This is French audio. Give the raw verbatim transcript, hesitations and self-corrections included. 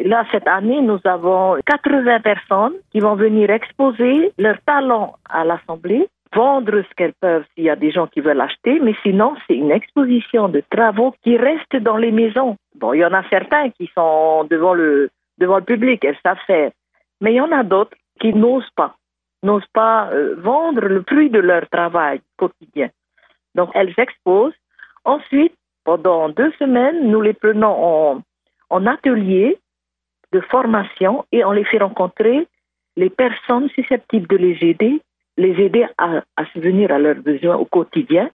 là, cette année, nous avons quatre-vingts personnes qui vont venir exposer leurs talents à l'Assemblée, vendre ce qu'elles peuvent s'il y a des gens qui veulent acheter, mais sinon, c'est une exposition de travaux qui restent dans les maisons. Bon, il y en a certains qui sont devant le, devant le public, elles savent faire. Mais il y en a d'autres qui n'osent pas, n'osent pas euh, vendre le fruit de leur travail quotidien. Donc, elles exposent. Ensuite, pendant deux semaines, nous les prenons en, en atelier de formation et on les fait rencontrer les personnes susceptibles de les aider, les aider à, à subvenir à leurs besoins au quotidien.